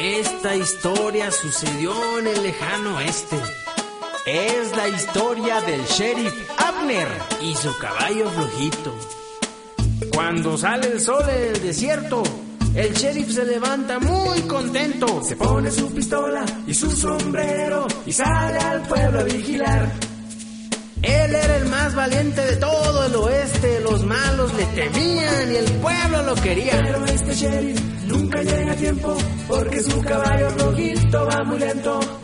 Esta historia sucedió en el lejano oeste. Es la historia del sheriff Abner y su caballo flojito. Cuando sale el sol en el desierto, el sheriff se levanta muy contento. Se pone su pistola y su sombrero y sale al pueblo a vigilar. Él era el más valiente de todo el oeste. Los malos le temían y el pueblo lo quería. Pero este sheriff nunca llega a tiempo porque su caballo flojito va muy lento.